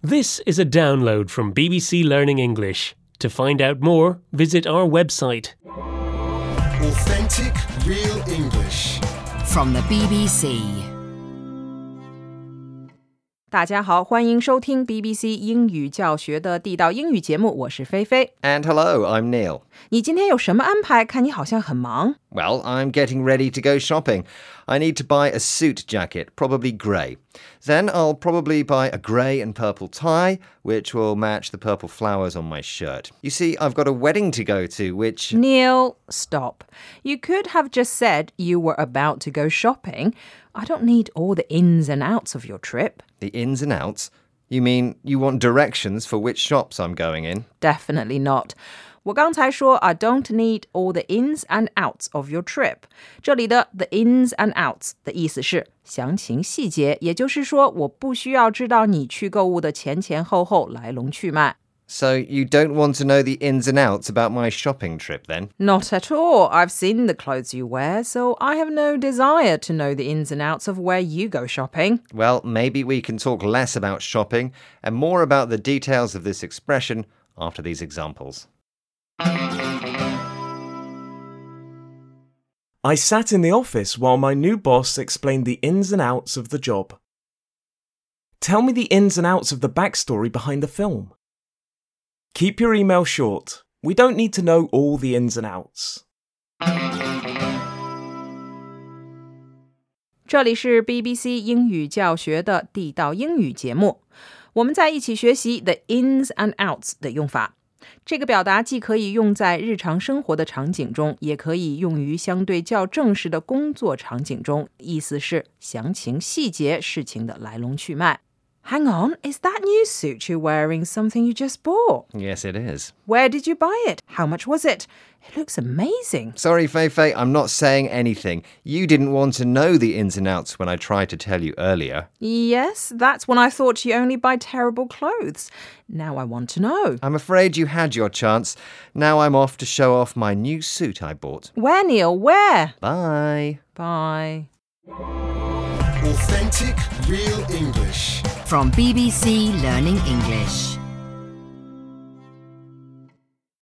This is a download from BBC Learning English. To find out more, visit our website. Authentic, real English. From the BBC. 大家好，欢迎收听 BBC 英语教学的地道英语节目，我是菲菲。 And hello, I'm Neil. 你今天有什么安排？看你好像很忙。 Well, I'm getting ready to go shopping. I need to buy a suit jacket, probably grey. Then I'll probably buy a grey and purple tie, which will match the purple flowers on my shirt. You see, I've got a wedding to go to, which... Neil, stop. You could have just said you were about to go shopping. I don't need all the ins and outs of your trip. The ins and outs? You mean you want directions for which shops I'm going in? Definitely not. 我刚才说 I don't need all the ins and outs of your trip. 这里的 the ins and outs 的意思是详情细节，也就是说我不需要知道你去购物的前前后后来龙去脉。 So you don't want to know the ins and outs about my shopping trip then? Not at all. I've seen the clothes you wear, so I have no desire to know the ins and outs of where you go shopping. Well, maybe we can talk less about shopping and more about the details of this expression after these examples. I sat in the office while my new boss explained the ins and outs of the job. Tell me the ins and outs of the backstory behind the film. Keep your email short. We don't need to know all the ins and outs. 这里是 BBC 英语教学的地道英语节目，我们在一起学习 the ins and outs 的用法。这个表达既可以用在日常生活的场景中，也可以用于相对较正式的工作场景中，意思是详情细节事情的来龙去脉。 Hang on, is that new suit you're wearing something you just bought? Yes, it is. Where did you buy it? How much was it? It looks amazing. Sorry, Feifei, I'm not saying anything. You didn't want to know the ins and outs when I tried to tell you earlier. Yes, that's when I thought you only buy terrible clothes. Now I want to know. I'm afraid you had your chance. Now I'm off to show off my new suit I bought. Where, Neil? Where? Bye. Bye. Authentic, real English. From BBC Learning English.